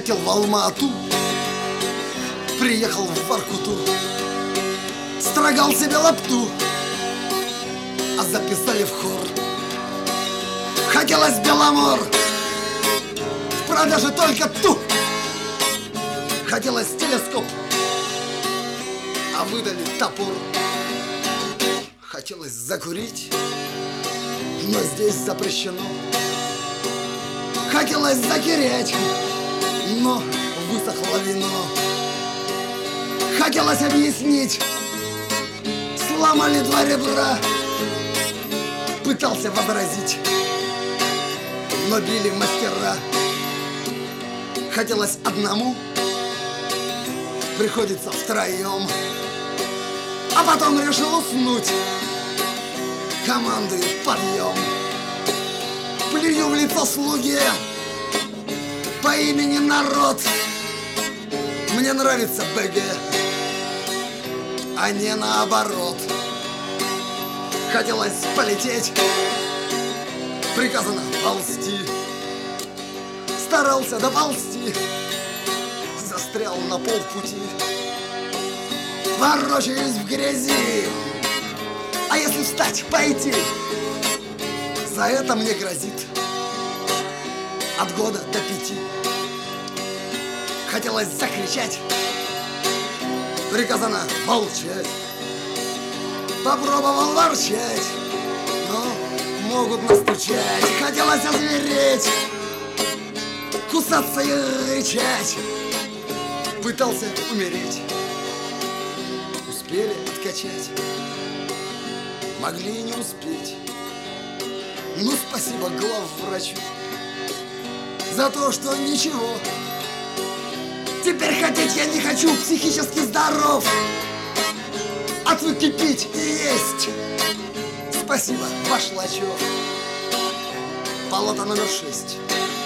Прилетел в Алма-Ату, приехал в Воркуту, строгал себе лапту, а записали в хор. Хотелось Беломор, в продаже только ту. Хотелось телескоп, а выдали топор. Хотелось закурить, но здесь запрещено. Хотелось закирять, но высохло вино. Хотелось объяснить, сломали два ребра. Пытался возразить, но били мастера. Хотелось одному, приходится втроем. А потом решил уснуть, командует подъем. Плюю в лицо слуге по имени Народ. Мне нравится БГ, а не наоборот. Хотелось полететь, приказано ползти. Старался доползти, застрял на полпути. Ворочаюсь в грязи, а если встать, пойти, за это мне грозит от года до 5. Хотелось закричать, приказано молчать. Попробовал ворчать, но могут настучать. Хотелось озвереть, кусаться и рычать. Пытался умереть, успели откачать, могли и не успеть. Ну, спасибо главврачу за то, что ничего. Теперь хотеть я не хочу, психически здоров. Отвык кипеть и есть. Спасибо, ваш Лачев. Палата номер 6.